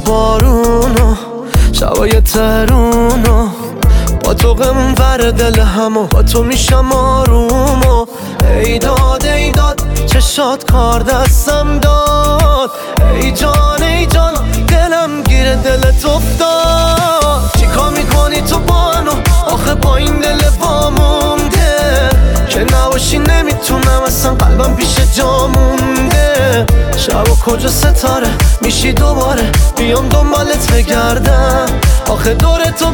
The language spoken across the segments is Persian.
بارونو شبای ترونو با تو غمون ور دل همو با تو میشم آرومو ای داد چشات کار دستم داد ای جان دلم گیره دلت افتاد چیکار میکنی تو بانو آخه با این دل وامونده که نباشی نمیتونم اصلا قلبم پیش جا مونده شب و کجا ستاره میشی دوباره بیام دنبالت بگردم آخه دور تو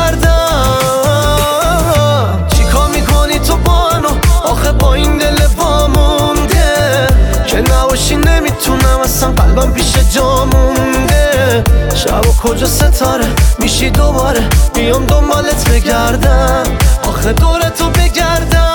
بگردم چیکار میکنی تو بانو آخه با این دل وامونده که نباشی نمیتونم اصلا قلبم پیش جا مونده شب و کجا ستاره میشی دوباره بیام دنبالت بگردم آخه دور تو بگردم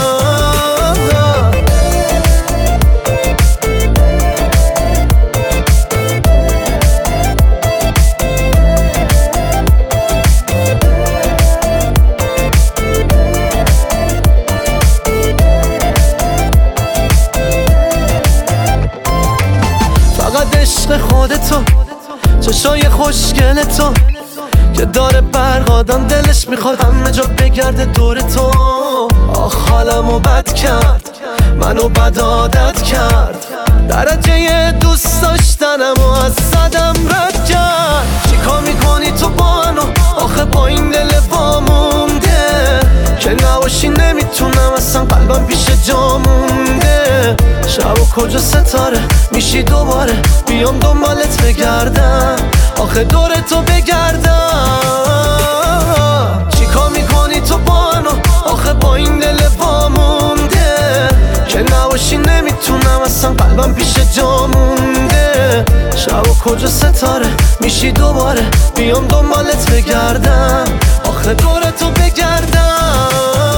فقط عشق خودتو چشای خوشگل تو که داره برقادم دلش میخواد همه جا بگرده دور تو آخ حالمو بد کرد منو بد عادت کرد درجه دوست داشتنمو از صدم رد کرد چیکار میکنی تو بانو آخه با این دل وامونده که نباشی نمیتونم اصلا قلبم پیش جا مونده شب و کجا ستاره میشی دوباره بیام دنبالت بگردم آخه دور تو بگردم چیکار میکنی تو بانو آخه با این دل وامونده که نباشی نمیتونم اصلا قلبم پیش جا مونده شب و کجا ستاره میشی دوباره بیام دنبالت بگردم آخه دور تو بگردم